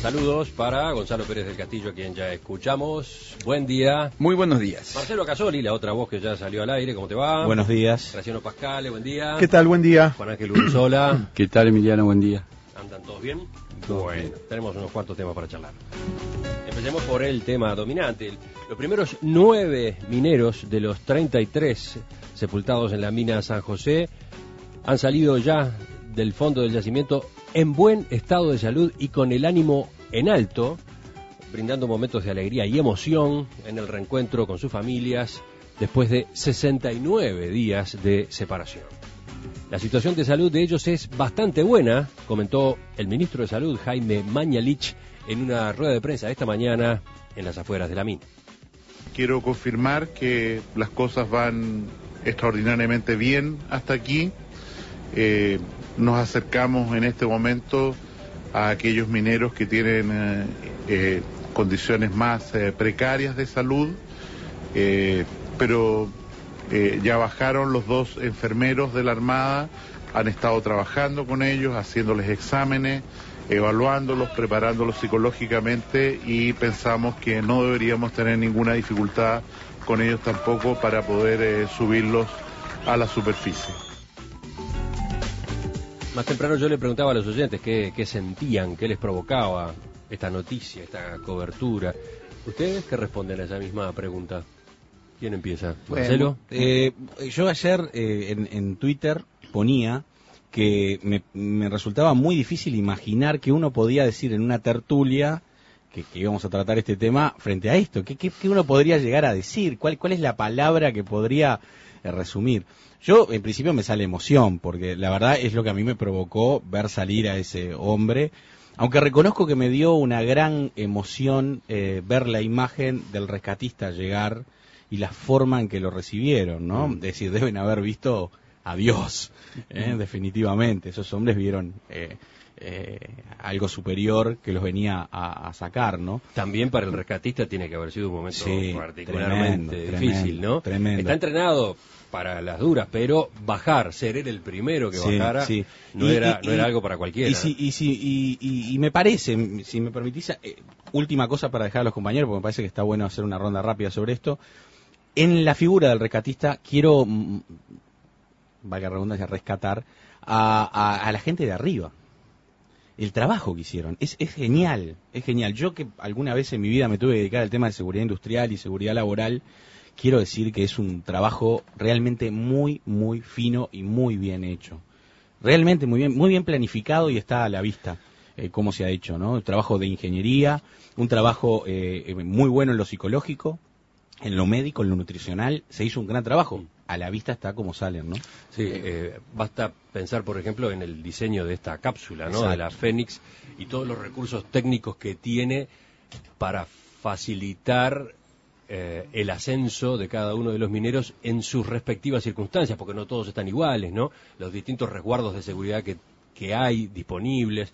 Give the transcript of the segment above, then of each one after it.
Saludos para Gonzalo Pérez del Castillo, a quien ya escuchamos. Buen día. Muy buenos días. Marcelo Casoli, la otra voz que ya salió al aire, ¿cómo te va? Buenos días. Graciano Pascale, buen día. ¿Qué tal? Buen día. Juan Ángel Ursola. ¿Qué tal, Emiliano? Buen día. ¿Andan todos bien? Bueno, tenemos unos cuantos temas para charlar. Empecemos por el tema dominante. Los primeros 9 mineros de los 33 sepultados en la mina San José han salido ya del fondo del yacimiento en buen estado de salud y con el ánimo en alto, brindando momentos de alegría y emoción en el reencuentro con sus familias después de 69 días de separación. La situación de salud de ellos es bastante buena, comentó el ministro de Salud, Jaime Mañalich, en una rueda de prensa esta mañana en las afueras de la mina. Quiero confirmar que las cosas van extraordinariamente bien hasta aquí. Nos acercamos en este momento a aquellos mineros que tienen condiciones más precarias de salud, pero ya bajaron los 2 enfermeros de la Armada, han estado trabajando con ellos, haciéndoles exámenes, evaluándolos, preparándolos psicológicamente, y pensamos que no deberíamos tener ninguna dificultad con ellos tampoco para poder subirlos a la superficie. Más temprano yo le preguntaba a los oyentes qué sentían, qué les provocaba esta noticia, esta cobertura. ¿Ustedes qué responden a esa misma pregunta? ¿Quién empieza? ¿Marcelo? Yo ayer en Twitter ponía que me resultaba muy difícil imaginar que uno podía decir en una tertulia que íbamos a tratar este tema frente a esto. ¿Qué uno podría llegar a decir? ¿Cuál es la palabra que podría resumir? Yo, en principio, me sale emoción, porque la verdad es lo que a mí me provocó ver salir a ese hombre, aunque reconozco que me dio una gran emoción ver la imagen del rescatista llegar y la forma en que lo recibieron, ¿no? Es decir, deben haber visto a Dios, definitivamente. Esos hombres vieron algo superior que los venía a sacar, ¿no? También para el rescatista tiene que haber sido un momento particularmente difícil, ¿no? Tremendo. Está entrenado para las duras, pero ser él el primero que bajara, no era algo para cualquiera. Y me parece, si me permitís, última cosa para dejar a los compañeros, porque me parece que está bueno hacer una ronda rápida sobre esto. En la figura del rescatista quiero, valga la redundancia, rescatar a la gente de arriba. El trabajo que hicieron es genial, es genial. Yo, que alguna vez en mi vida me tuve que dedicar al tema de seguridad industrial y seguridad laboral, quiero decir que es un trabajo realmente muy, muy fino y muy bien hecho. Realmente muy bien planificado, y está a la vista cómo se ha hecho, ¿no? Un trabajo de ingeniería, un trabajo muy bueno en lo psicológico, en lo médico, en lo nutricional. Se hizo un gran trabajo. A la vista está cómo salen, ¿no? Sí, basta pensar, por ejemplo, en el diseño de esta cápsula, ¿no? Exacto. De la Fénix, y todos los recursos técnicos que tiene para facilitar el ascenso de cada uno de los mineros en sus respectivas circunstancias, porque no todos están iguales, ¿no? Los distintos resguardos de seguridad que hay disponibles,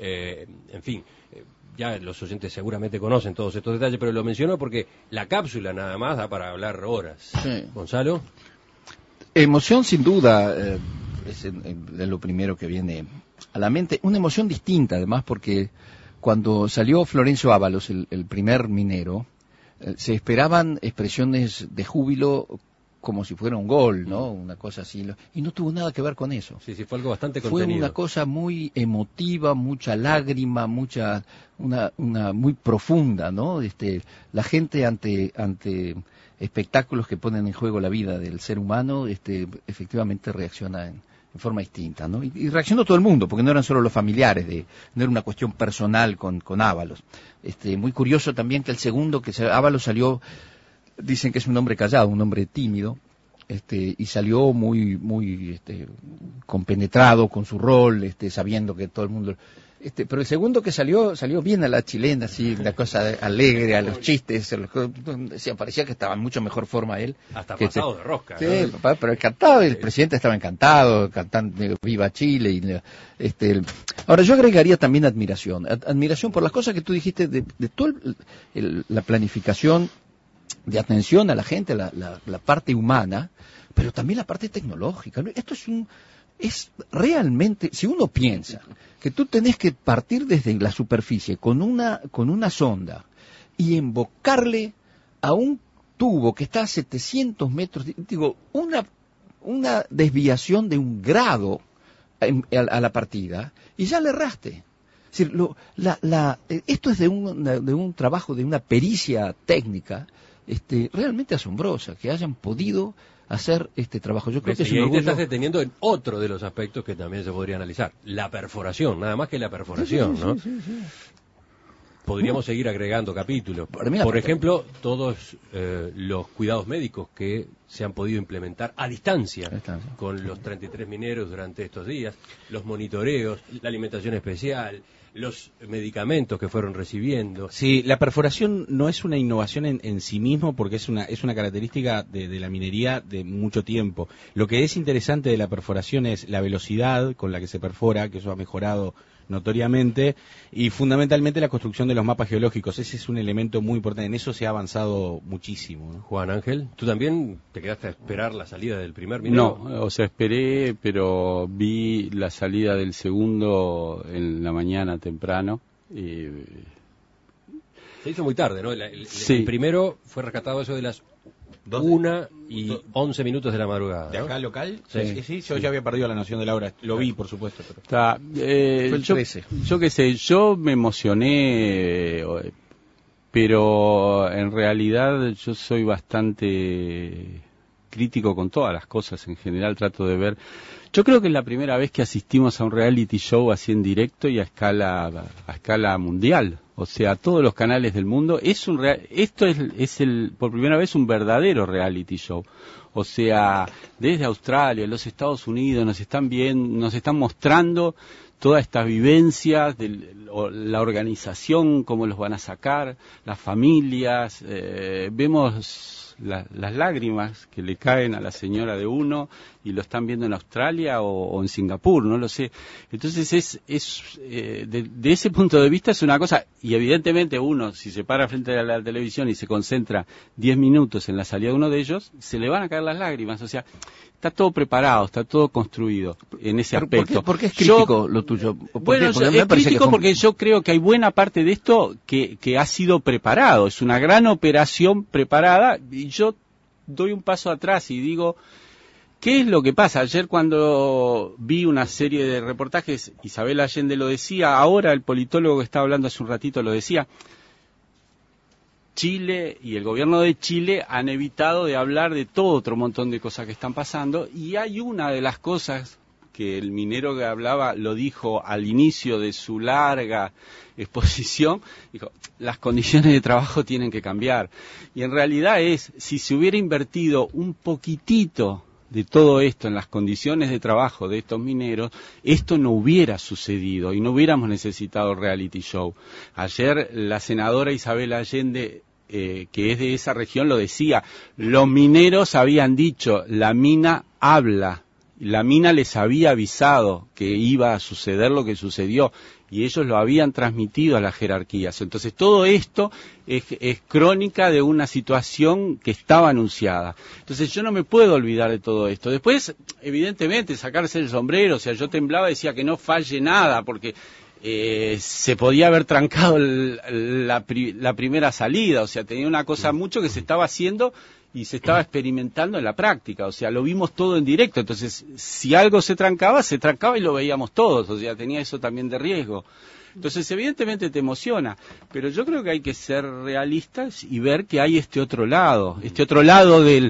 en fin, ya los oyentes seguramente conocen todos estos detalles, pero lo menciono porque la cápsula nada más da para hablar horas. Sí. ¿Gonzalo? Emoción, sin duda, es lo primero que viene a la mente. Una emoción distinta, además, porque cuando salió Florencio Ábalos, el primer minero, se esperaban expresiones de júbilo como si fuera un gol, ¿no? Una cosa así. Y no tuvo nada que ver con eso. Sí, fue algo bastante contenido. Fue una cosa muy emotiva, mucha lágrima, una muy profunda, ¿no? La gente ante espectáculos que ponen en juego la vida del ser humano, efectivamente reacciona en forma distinta, ¿no? Y reaccionó todo el mundo, porque no eran solo los familiares, no era una cuestión personal con Ábalos. Muy curioso también que el segundo, Ábalos salió, dicen que es un hombre callado, un hombre tímido, y salió muy compenetrado con su rol, sabiendo que todo el mundo... pero el segundo que salió bien a la chilena, así, una cosa alegre, a los chistes, parecía que estaba en mucho mejor forma él. Hasta pasado de rosca. Sí, ¿no? pero encantado, el presidente estaba encantado, cantando Viva Chile. Ahora, yo agregaría también admiración por las cosas que tú dijiste, de toda la planificación, de atención a la gente, la parte humana, pero también la parte tecnológica. Esto es es realmente, si uno piensa que tú tenés que partir desde la superficie con una sonda y embocarle a un tubo que está a 700 metros, digo, una desviación de 1 grado a la partida, y ya le erraste. Es decir, esto es de un trabajo, de una pericia técnica realmente asombrosa, que hayan podido hacer este trabajo. Yo creo que es un y ahí orgullo. te estás deteniendo en otro de los aspectos que también se podría analizar, la perforación, nada más que la perforación, ¿no? Sí. Podríamos seguir agregando capítulos. Por ejemplo, todos los cuidados médicos que se han podido implementar a distancia con los 33 mineros durante estos días, los monitoreos, la alimentación especial, los medicamentos que fueron recibiendo. Sí, la perforación no es una innovación en sí mismo, porque es una característica de la minería de mucho tiempo. Lo que es interesante de la perforación es la velocidad con la que se perfora, que eso ha mejorado notoriamente, y fundamentalmente la construcción de los mapas geológicos. Ese es un elemento muy importante, en eso se ha avanzado muchísimo, ¿no? Juan Ángel, ¿tú también te quedaste a esperar la salida del primer minero? No, o sea, esperé, pero vi la salida del segundo en la mañana temprano. Y... Se hizo muy tarde, ¿no? Sí. El primero fue rescatado eso de las 1:11 de la madrugada, ¿no? ¿De acá local? Sí. Yo ya había perdido la noción de la hora. Lo vi, por supuesto. Pero... Fue el 13. Yo qué sé, yo me emocioné, pero en realidad yo soy bastante crítico con todas las cosas en general, trato de ver. Yo creo que es la primera vez que asistimos a un reality show así en directo y a escala mundial. O sea, todos los canales del mundo. Esto es por primera vez un verdadero reality show. O sea, desde Australia, los Estados Unidos nos están mostrando todas estas vivencias, la organización, cómo los van a sacar, las familias, vemos las lágrimas que le caen a la señora de uno y lo están viendo en Australia o en Singapur, no lo sé. Entonces de ese punto de vista es una cosa, y evidentemente uno, si se para frente a la televisión y se concentra 10 minutos en la salida de uno de ellos, se le van a caer las lágrimas. O sea, está todo preparado, está todo construido en ese aspecto. ¿Por qué es crítico lo tuyo? Bueno, es crítico porque yo creo que hay buena parte de esto que ha sido preparado, es una gran operación preparada, y yo doy un paso atrás y digo, ¿qué es lo que pasa? Ayer cuando vi una serie de reportajes, Isabel Allende lo decía, ahora el politólogo que estaba hablando hace un ratito lo decía, Chile y el gobierno de Chile han evitado de hablar de todo otro montón de cosas que están pasando, y hay una de las cosas que el minero que hablaba lo dijo al inicio de su larga exposición, dijo, las condiciones de trabajo tienen que cambiar. Y en realidad si se hubiera invertido un poquitito de todo esto en las condiciones de trabajo de estos mineros, esto no hubiera sucedido y no hubiéramos necesitado el reality show. Ayer la senadora Isabel Allende, que es de esa región, lo decía, los mineros habían dicho, la mina habla, la mina les había avisado que iba a suceder lo que sucedió, y ellos lo habían transmitido a las jerarquías. Entonces todo esto es crónica de una situación que estaba anunciada. Entonces yo no me puedo olvidar de todo esto. Después, evidentemente, sacarse el sombrero, o sea, yo temblaba, decía que no falle nada, porque se podía haber trancado la primera salida, o sea, tenía una cosa mucho que se estaba haciendo y se estaba experimentando en la práctica, o sea, lo vimos todo en directo. Entonces, si algo se trancaba y lo veíamos todos, o sea, tenía eso también de riesgo. Entonces, evidentemente te emociona, pero yo creo que hay que ser realistas y ver que hay este otro lado del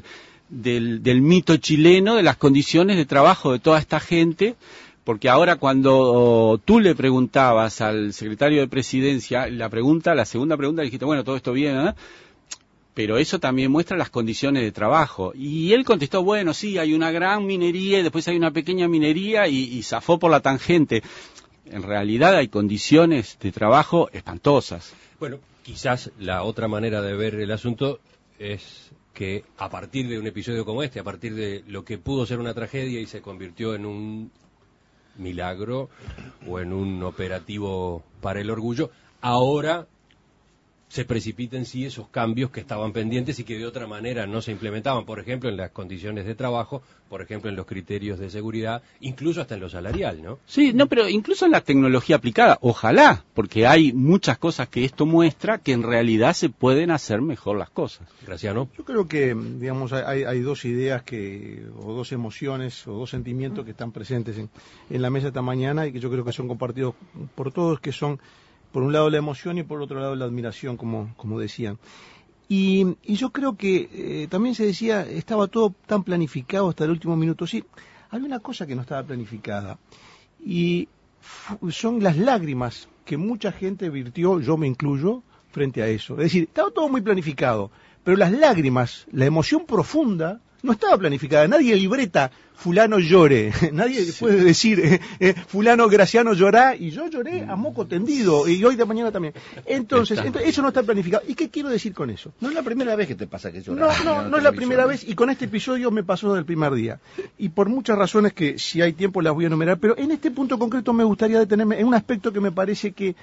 mito chileno, de las condiciones de trabajo de toda esta gente, porque ahora cuando tú le preguntabas al secretario de Presidencia, la segunda pregunta, le dijiste, bueno, todo esto bien, ¿eh? Pero eso también muestra las condiciones de trabajo. Y él contestó, bueno, sí, hay una gran minería y después hay una pequeña minería y zafó por la tangente. En realidad hay condiciones de trabajo espantosas. Bueno, quizás la otra manera de ver el asunto es que a partir de un episodio como este, a partir de lo que pudo ser una tragedia y se convirtió en un milagro o en un operativo para el orgullo, ahora se precipiten sí esos cambios que estaban pendientes y que de otra manera no se implementaban, por ejemplo, en las condiciones de trabajo, por ejemplo, en los criterios de seguridad, incluso hasta en lo salarial, ¿no? Sí, no, pero incluso en la tecnología aplicada, ojalá, porque hay muchas cosas que esto muestra que en realidad se pueden hacer mejor las cosas. Graciano. Yo creo que, digamos, hay dos ideas o dos emociones o dos sentimientos que están presentes en la mesa esta mañana y que yo creo que son compartidos por todos, que son, por un lado, la emoción y por otro lado, la admiración, como decían. Y yo creo que también se decía, estaba todo tan planificado hasta el último minuto. Sí, había una cosa que no estaba planificada y son las lágrimas que mucha gente virtió, yo me incluyo, frente a eso. Es decir, estaba todo muy planificado, pero las lágrimas, la emoción profunda, no estaba planificada. Nadie libreta, fulano llore. Nadie puede decir, fulano Graciano llorá, y yo lloré a moco tendido, y hoy de mañana también. Entonces, eso no está planificado. ¿Y qué quiero decir con eso? No es la primera vez que te pasa que lloras. No es la primera vez, y con este episodio me pasó del primer día. Y por muchas razones que, si hay tiempo, las voy a enumerar, pero en este punto concreto me gustaría detenerme en un aspecto que me parece que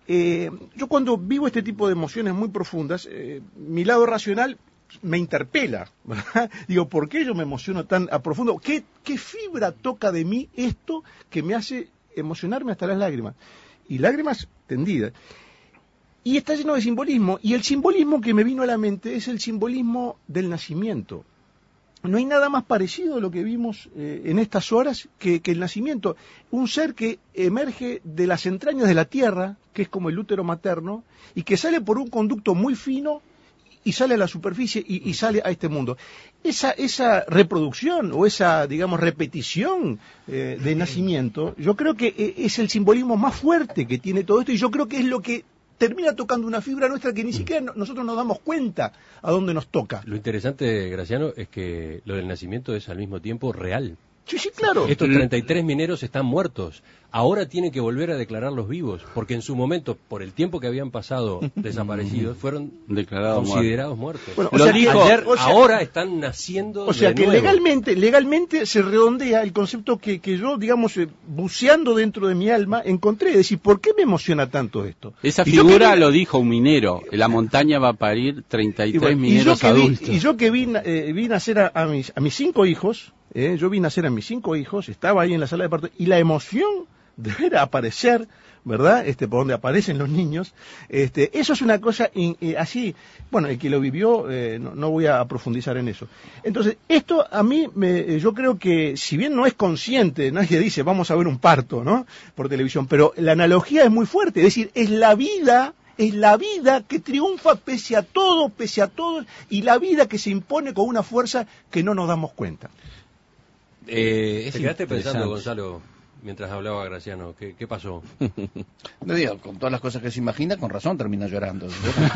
yo cuando vivo este tipo de emociones muy profundas, mi lado racional me interpela, ¿verdad? Digo, ¿por qué yo me emociono tan a profundo? ¿Qué fibra toca de mí esto que me hace emocionarme hasta las lágrimas? Y lágrimas tendidas. Y está lleno de simbolismo, y el simbolismo que me vino a la mente es el simbolismo del nacimiento. No hay nada más parecido a lo que vimos en estas horas que el nacimiento. Un ser que emerge de las entrañas de la tierra, que es como el útero materno, y que sale por un conducto muy fino y sale a la superficie y sale a este mundo. Esa reproducción o esa, digamos, repetición de nacimiento, yo creo que es el simbolismo más fuerte que tiene todo esto, y yo creo que es lo que termina tocando una fibra nuestra que ni siquiera nosotros nos damos cuenta a dónde nos toca. Lo interesante, Graciano, es que lo del nacimiento es al mismo tiempo real. Sí, claro. Estos 33 mineros están muertos. Ahora tienen que volver a declararlos vivos, porque en su momento, por el tiempo que habían pasado desaparecidos, fueron considerados muertos. Bueno, ahora están naciendo. O sea de que nuevo. legalmente se redondea el concepto que yo, digamos, buceando dentro de mi alma, encontré. Es decir, ¿por qué me emociona tanto esto? Esa figura lo dijo un minero. La montaña va a parir 33 mineros adultos. Y yo que vi nacer a mis 5 hijos, yo vi nacer a mis 5 hijos, estaba ahí en la sala de parto, y la emoción de ver aparecer, ¿verdad? Por donde aparecen los niños, eso es una cosa así, bueno, el que lo vivió, no voy a profundizar en eso. Entonces, esto a mí, yo creo que, si bien no es consciente, nadie dice, vamos a ver un parto, ¿no?, por televisión, pero la analogía es muy fuerte, es decir, es la vida que triunfa pese a todo, y la vida que se impone con una fuerza que no nos damos cuenta. Te quedaste pensando, Gonzalo, mientras hablaba Graciano, ¿qué pasó? No digo, con todas las cosas que se imagina, con razón termina llorando.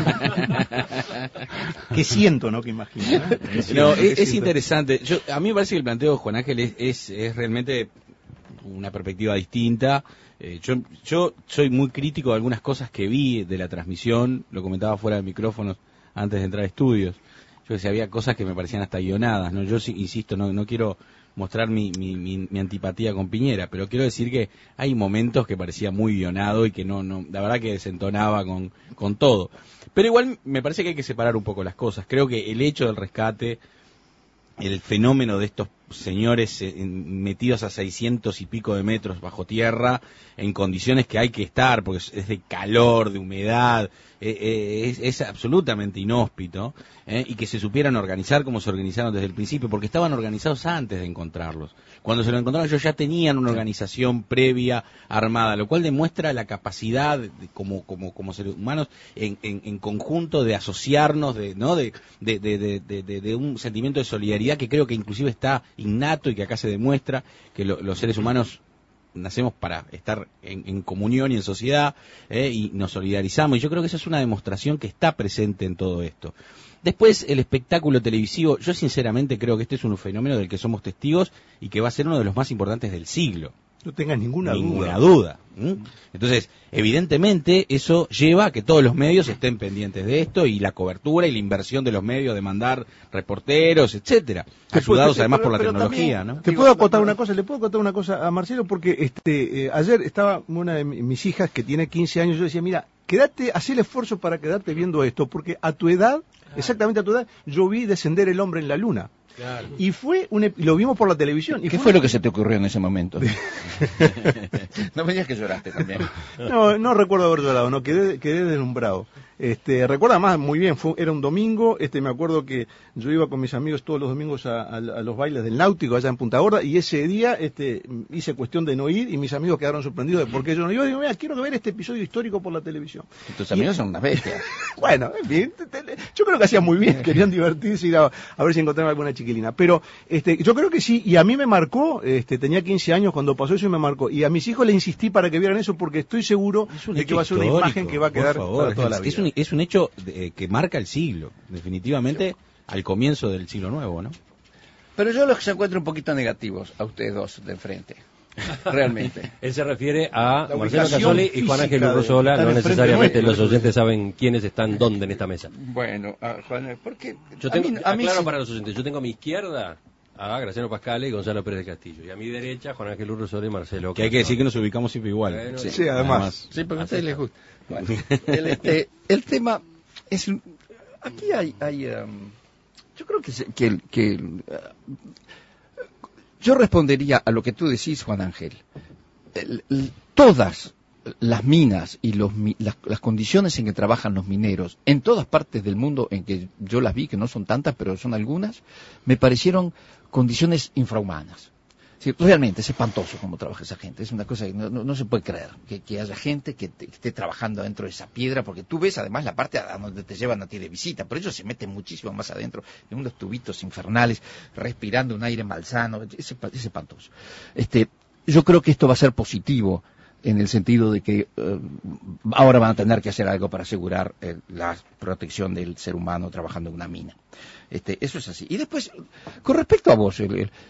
¿Qué siento, no? ¿Qué imagino? No, es interesante. A mí me parece que el planteo de Juan Ángel es realmente una perspectiva distinta. Yo soy muy crítico de algunas cosas que vi de la transmisión, lo comentaba fuera de micrófonos antes de entrar a estudios. Yo decía, había cosas que me parecían hasta guionadas, ¿no? Yo insisto, no quiero mostrar mi antipatía con Piñera, pero quiero decir que hay momentos que parecía muy guionado y que no la verdad que desentonaba con todo. Pero igual me parece que hay que separar un poco las cosas. Creo que el hecho del rescate, el fenómeno de estos señores metidos a 600 y pico de metros bajo tierra, en condiciones que hay que estar, porque es de calor, de humedad, es absolutamente inhóspito, y que se supieran organizar como se organizaron desde el principio, porque estaban organizados antes de encontrarlos. Cuando se lo encontraron ellos ya tenían una organización previa armada, lo cual demuestra la capacidad como seres humanos en conjunto de asociarnos, de un sentimiento de solidaridad que creo que inclusive está innato y que acá se demuestra que los seres humanos nacemos para estar en comunión y en sociedad, y nos solidarizamos, y yo creo que esa es una demostración que está presente en todo esto. Después, el espectáculo televisivo, yo sinceramente creo que este es un fenómeno del que somos testigos y que va a ser uno de los más importantes del siglo. No tengas ninguna duda. Entonces, evidentemente, eso lleva a que todos los medios estén pendientes de esto y la cobertura y la inversión de los medios de mandar reporteros, etcétera, ayudados además por la tecnología, también, ¿no? ¿Le puedo contar una cosa a Marcelo? Porque ayer estaba una de mis hijas que tiene 15 años, yo decía, mira, haz el esfuerzo para quedarte viendo esto, porque a tu edad, exactamente a tu edad, yo vi descender el hombre en la luna. Claro. Y lo vimos por la televisión. ¿Qué fue lo que se te ocurrió en ese momento? No me digas que lloraste también. No recuerdo haber llorado, no, quedé deslumbrado. Recuerda más, muy bien, era un domingo, me acuerdo que yo iba con mis amigos todos los domingos a los bailes del Náutico allá en Punta Gorda, y ese día hice cuestión de no ir, y mis amigos quedaron sorprendidos de por qué yo no iba. Digo, mira, quiero ver este episodio histórico por la televisión. Tus amigos son unas bestias. Bueno, en fin, yo creo que hacían muy bien, querían divertirse, ir a ver si encontraban alguna chiquilina. Pero yo creo que sí, y a mí me marcó, tenía 15 años cuando pasó eso y me marcó. Y a mis hijos les insistí para que vieran eso, porque estoy seguro de que va a ser una imagen que va a quedar para toda la vida. Es un hecho que marca el siglo, definitivamente, al comienzo del siglo nuevo, ¿no? Pero yo los encuentro un poquito negativos a ustedes dos de enfrente. Realmente. Él se refiere a Marcelo Casoli y Juan Ángel Urrosola. No necesariamente los oyentes saben quiénes están dónde en esta mesa. Bueno, Juan, porque yo tengo, aclaro para los oyentes, yo tengo a mi izquierda a Graciano Pascale y Gonzalo Pérez de Castillo, y a mi derecha Juan Ángel Urrosola y Marcelo Casoli. Que hay que decir que nos ubicamos siempre igual. Bueno, sí, además. Sí, porque a ustedes les gusta. Bueno, el tema es, aquí hay yo creo que yo respondería a lo que tú decís, Juan Ángel. Todas las minas y las condiciones en que trabajan los mineros en todas partes del mundo en que yo las vi, que no son tantas, pero son algunas, me parecieron condiciones infrahumanas. Sí, realmente es espantoso cómo trabaja esa gente, es una cosa que no se puede creer, que haya gente que esté trabajando dentro de esa piedra, porque tú ves además la parte a donde te llevan a ti de visita, pero ellos se meten muchísimo más adentro, en unos tubitos infernales, respirando un aire malsano, es espantoso. Yo creo que esto va a ser positivo, en el sentido de que ahora van a tener que hacer algo para asegurar la protección del ser humano trabajando en una mina. Eso es así. Y después, con respecto a vos,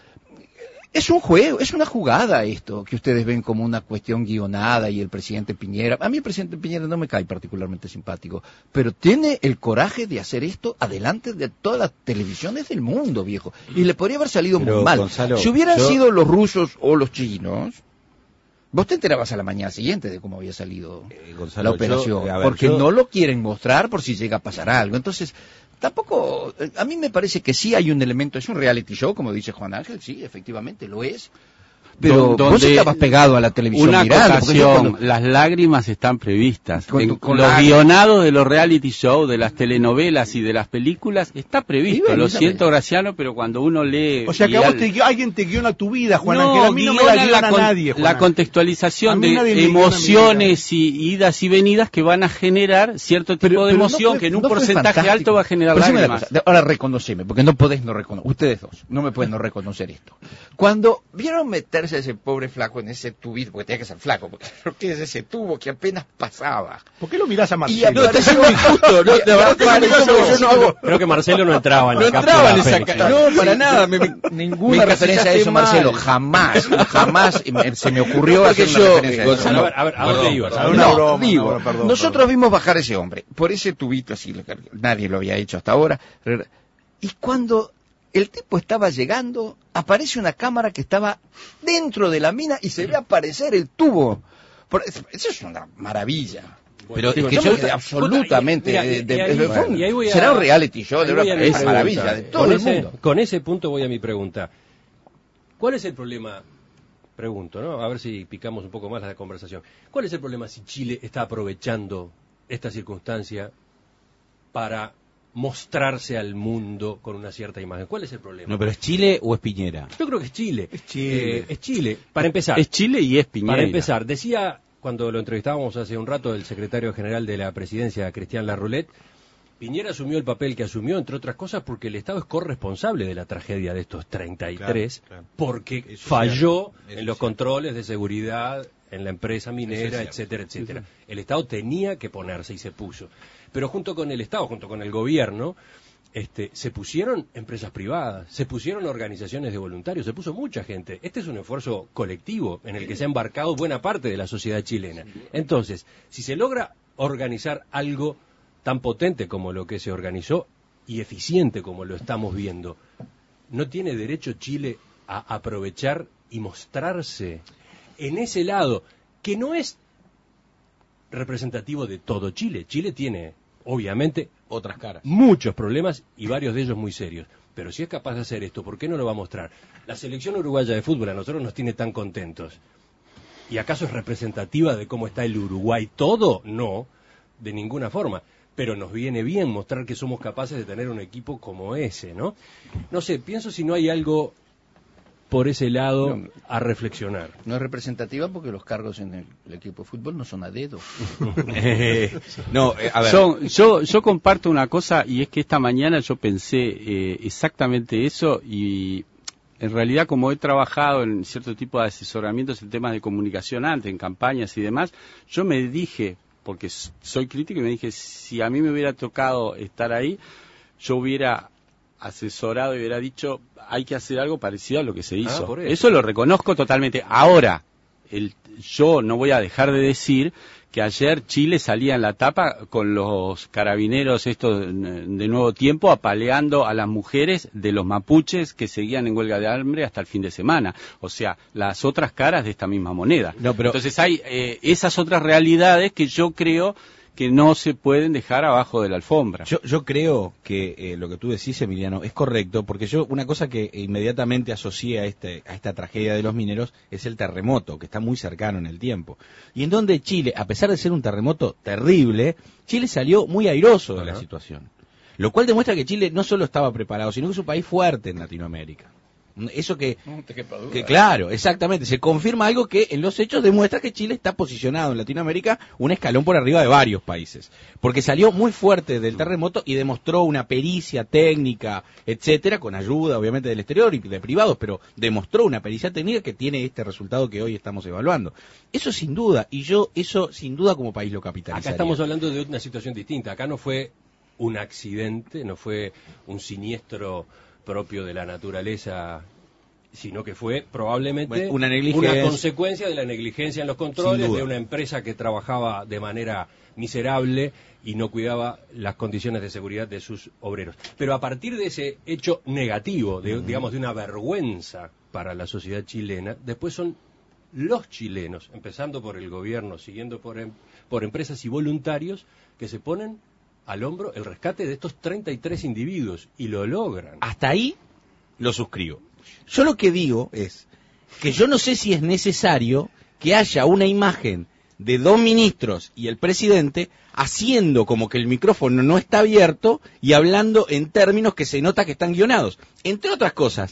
es un juego, es una jugada esto, que ustedes ven como una cuestión guionada, y el presidente Piñera, a mí el presidente Piñera no me cae particularmente simpático, pero tiene el coraje de hacer esto adelante de todas las televisiones del mundo, viejo, y le podría haber salido muy mal. Gonzalo, si hubieran sido los rusos o los chinos, vos te enterabas a la mañana siguiente de cómo había salido Gonzalo, la operación, porque no lo quieren mostrar por si llega a pasar algo. Entonces, tampoco, a mí me parece que sí hay un elemento, es un reality show, como dice Juan Ángel, sí, efectivamente lo es. Pero vos estabas pegado a la televisión una mirando. Acotación, las lágrimas están previstas. Los guionados de los reality shows, de las telenovelas y de las películas, está previsto. Lo siento, Graciano, pero cuando uno lee... O sea que a vos alguien te guiona tu vida, Juan Ángel. A mí no me la guiona nadie, Juan. La contextualización de emociones y idas y venidas que van a generar cierto tipo de emoción que en un porcentaje alto va a generar lágrimas. Ahora reconoceme, porque no podés no reconocer. Ustedes dos no me pueden no reconocer esto. Cuando vieron meterse ese pobre flaco en ese tubito, porque tenía que ser flaco, porque ¿qué es ese tubo que apenas pasaba? ¿Por qué lo mirás a Marcelo? No, está siendo injusto, Creo que Marcelo no entraba en esa no, para nada, ninguna referencia a eso, Marcelo, jamás se me ocurrió hacer una referencia a eso. A ver, ¿a dónde ibas? Nosotros vimos bajar ese hombre, por ese tubito así, nadie lo había hecho hasta ahora, y cuando el tipo estaba llegando, aparece una cámara que estaba dentro de la mina y se ve aparecer el tubo. Eso es una maravilla. Pero que yo absolutamente será un reality show, de una maravilla de todo el mundo. Con ese punto voy a mi pregunta. ¿Cuál es el problema? Pregunto, ¿no? A ver si picamos un poco más la conversación. ¿Cuál es el problema si Chile está aprovechando esta circunstancia para mostrarse al mundo con una cierta imagen? ¿Cuál es el problema? No, pero ¿es Chile o es Piñera? Yo creo que es Chile. Es Chile. Para empezar. Es Chile y es Piñera. Para empezar, decía, cuando lo entrevistábamos hace un rato, el secretario general de la presidencia, Cristian Larroulet, Piñera asumió el papel que asumió, entre otras cosas, porque el Estado es corresponsable de la tragedia de estos 33, claro. Porque eso falló en los controles de seguridad en la empresa minera, etcétera, etcétera. El Estado tenía que ponerse y se puso. Pero junto con el Estado, junto con el gobierno, se pusieron empresas privadas, se pusieron organizaciones de voluntarios, se puso mucha gente. Este es un esfuerzo colectivo en el que se ha embarcado buena parte de la sociedad chilena. Entonces, si se logra organizar algo tan potente como lo que se organizó y eficiente como lo estamos viendo, ¿no tiene derecho Chile a aprovechar y mostrarse en ese lado, que no es representativo de todo Chile? Chile tiene, obviamente, otras caras, muchos problemas y varios de ellos muy serios. Pero si es capaz de hacer esto, ¿por qué no lo va a mostrar? La selección uruguaya de fútbol a nosotros nos tiene tan contentos. ¿Y acaso es representativa de cómo está el Uruguay todo? No, de ninguna forma. Pero nos viene bien mostrar que somos capaces de tener un equipo como ese, ¿no? No sé, pienso si no hay algo por ese lado a reflexionar. No es representativa porque los cargos en el equipo de fútbol no son a dedo. A ver. Yo comparto una cosa, y es que esta mañana yo pensé exactamente eso, y en realidad, como he trabajado en cierto tipo de asesoramientos en temas de comunicación antes, en campañas y demás, yo me dije, porque soy crítico, y me dije, si a mí me hubiera tocado estar ahí, yo hubiera asesorado y hubiera dicho, hay que hacer algo parecido a lo que se hizo. Eso lo reconozco totalmente. Ahora, yo no voy a dejar de decir que ayer Chile salía en la tapa con los carabineros estos de Nuevo Tiempo apaleando a las mujeres de los mapuches que seguían en huelga de hambre hasta el fin de semana. O sea, las otras caras de esta misma moneda. Entonces hay esas otras realidades que yo creo que no se pueden dejar abajo de la alfombra. Yo creo que lo que tú decís, Emiliano, es correcto, porque una cosa que inmediatamente asocié a esta tragedia de los mineros es el terremoto, que está muy cercano en el tiempo. Y en donde Chile, a pesar de ser un terremoto terrible, Chile salió muy airoso de la situación. Lo cual demuestra que Chile no solo estaba preparado, sino que es un país fuerte en Latinoamérica. Eso que claro, exactamente, se confirma algo que en los hechos demuestra que Chile está posicionado en Latinoamérica un escalón por arriba de varios países, porque salió muy fuerte del terremoto y demostró una pericia técnica, etcétera, con ayuda obviamente del exterior y de privados, pero demostró una pericia técnica que tiene este resultado que hoy estamos evaluando. Eso sin duda, y eso sin duda como país lo capitalizaría. Acá estamos hablando de una situación distinta, acá no fue un accidente, no fue un siniestro propio de la naturaleza, sino que fue probablemente una consecuencia de la negligencia en los controles, de una empresa que trabajaba de manera miserable y no cuidaba las condiciones de seguridad de sus obreros. Pero a partir de ese hecho negativo, digamos de una vergüenza para la sociedad chilena, después son los chilenos, empezando por el gobierno, siguiendo por empresas y voluntarios, que se ponen al hombro el rescate de estos 33 individuos, y lo logran. Hasta ahí lo suscribo. Yo lo que digo es que yo no sé si es necesario que haya una imagen de 2 ministros y el presidente haciendo como que el micrófono no está abierto y hablando en términos que se nota que están guionados. Entre otras cosas,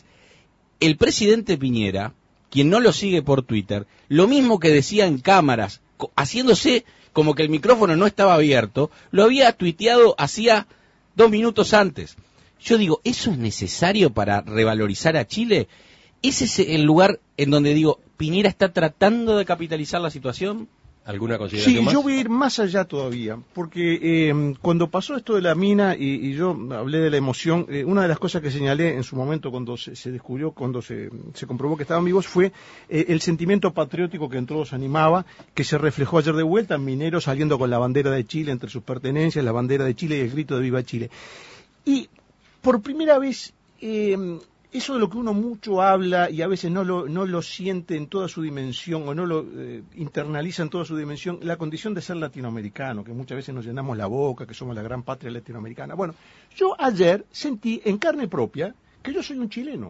el presidente Piñera, quien no lo sigue por Twitter, lo mismo que decía en cámaras, haciéndose como que el micrófono no estaba abierto, lo había tuiteado hacía 2 minutos antes. Yo digo, ¿eso es necesario para revalorizar a Chile? ¿Ese es el lugar en donde digo, Piñera está tratando de capitalizar la situación? ¿Alguna consideración más? Sí, yo voy a ir más allá todavía, porque cuando pasó esto de la mina y yo hablé de la emoción, una de las cosas que señalé en su momento cuando se descubrió, cuando se comprobó que estaban vivos, fue el sentimiento patriótico que en todos animaba, que se reflejó ayer de vuelta, mineros saliendo con la bandera de Chile entre sus pertenencias, la bandera de Chile y el grito de Viva Chile. Y por primera vez, eso de lo que uno mucho habla y a veces no lo siente en toda su dimensión o no lo internaliza en toda su dimensión, la condición de ser latinoamericano, que muchas veces nos llenamos la boca, que somos la gran patria latinoamericana. Bueno, yo ayer sentí en carne propia que yo soy un chileno.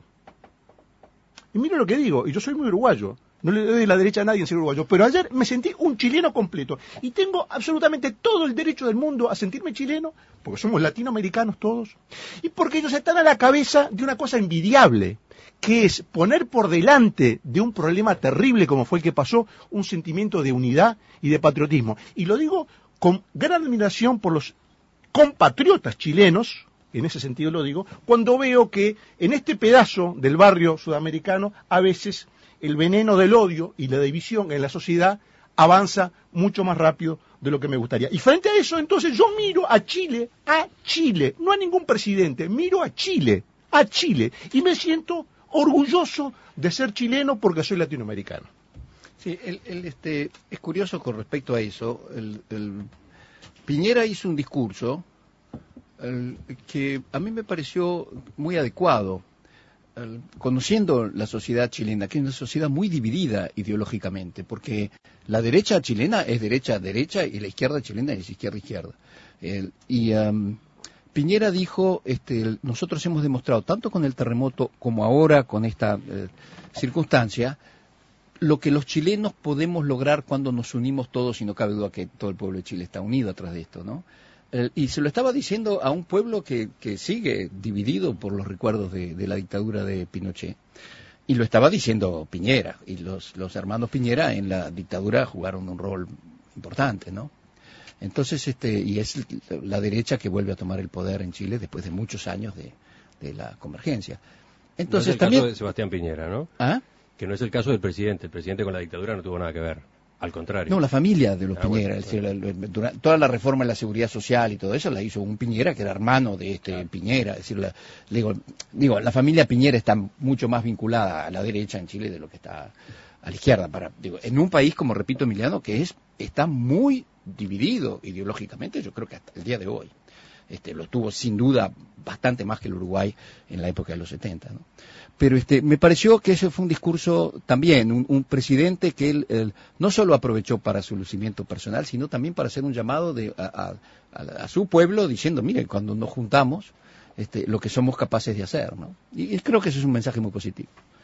Y mira lo que digo, y yo soy muy uruguayo. No le doy la derecha a nadie en ser uruguayo, pero ayer me sentí un chileno completo. Y tengo absolutamente todo el derecho del mundo a sentirme chileno, porque somos latinoamericanos todos, y porque ellos están a la cabeza de una cosa envidiable, que es poner por delante de un problema terrible como fue el que pasó, un sentimiento de unidad y de patriotismo. Y lo digo con gran admiración por los compatriotas chilenos, en ese sentido lo digo, cuando veo que en este pedazo del barrio sudamericano a veces el veneno del odio y la división en la sociedad avanza mucho más rápido de lo que me gustaría. Y frente a eso, entonces, yo miro a Chile, no a ningún presidente, miro a Chile, y me siento orgulloso de ser chileno porque soy latinoamericano. Sí, es curioso con respecto a eso. Piñera hizo un discurso que a mí me pareció muy adecuado, conociendo la sociedad chilena, que es una sociedad muy dividida ideológicamente, porque la derecha chilena es derecha y la izquierda chilena es izquierda. Piñera dijo, nosotros hemos demostrado, tanto con el terremoto como ahora con esta circunstancia, lo que los chilenos podemos lograr cuando nos unimos todos, y no cabe duda que todo el pueblo de Chile está unido atrás de esto, ¿no? Y se lo estaba diciendo a un pueblo que sigue dividido por los recuerdos de la dictadura de Pinochet. Y lo estaba diciendo Piñera, y los hermanos Piñera en la dictadura jugaron un rol importante, ¿no? Entonces, y es la derecha que vuelve a tomar el poder en Chile después de muchos años de la convergencia. Entonces, no es el también caso de Sebastián Piñera, ¿no? ¿Ah? Que no es el caso del presidente. El presidente con la dictadura no tuvo nada que ver. Al contrario. No, la familia de los Piñera. Bueno, Es decir, toda la reforma de la seguridad social y todo eso la hizo un Piñera que era hermano de Piñera. Es decir, la familia Piñera está mucho más vinculada a la derecha en Chile de lo que está a la izquierda. En un país, como repito, Emiliano, que está muy dividido ideológicamente, yo creo que hasta el día de hoy. Lo tuvo sin duda bastante más que el Uruguay en la época de los 70, ¿no? Pero me pareció que ese fue un discurso también, un presidente que él no solo aprovechó para su lucimiento personal, sino también para hacer un llamado a su pueblo diciendo, mire, cuando nos juntamos, lo que somos capaces de hacer, ¿no? Y creo que ese es un mensaje muy positivo.